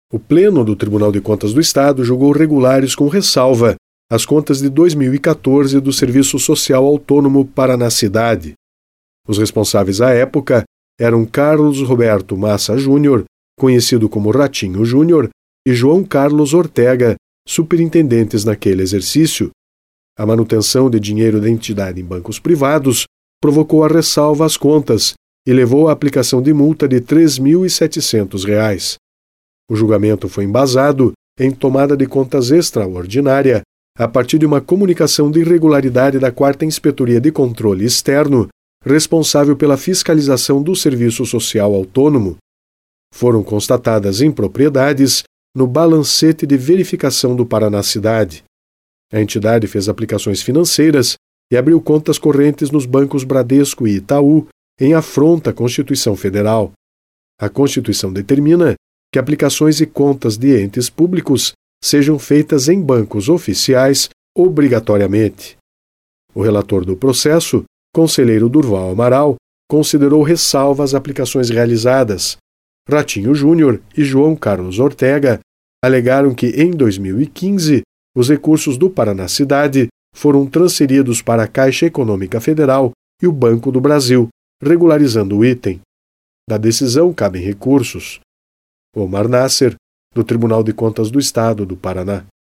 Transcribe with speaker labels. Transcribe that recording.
Speaker 1: O Pleno do Tribunal de Contas do Estado julgou regulares com ressalva as contas de 2014 do Serviço Social Autônomo Paraná Cidade. Os responsáveis à época eram Carlos Roberto Massa Júnior, conhecido como Ratinho Júnior, e João Carlos Ortega, superintendentes naquele exercício. A manutenção de dinheiro da entidade em bancos privados provocou a ressalva às contas e levou à aplicação de multa de R$ 3.700. O julgamento foi embasado em tomada de contas extraordinária a partir de uma comunicação de irregularidade da 4ª Inspetoria de Controle Externo, responsável pela fiscalização do Serviço Social Autônomo. Foram constatadas impropriedades no balancete de verificação do Paraná Cidade. A entidade fez aplicações financeiras e abriu contas correntes nos bancos Bradesco e Itaú, em afronta à Constituição Federal. A Constituição determina que aplicações e contas de entes públicos sejam feitas em bancos oficiais obrigatoriamente. O relator do processo, conselheiro Durval Amaral, considerou ressalva às aplicações realizadas. Ratinho Júnior e João Carlos Ortega alegaram que, em 2015, os recursos do Paraná Cidade foram transferidos para a Caixa Econômica Federal e o Banco do Brasil, regularizando o item. Da decisão cabem recursos. Omar Nasser, do Tribunal de Contas do Estado do Paraná.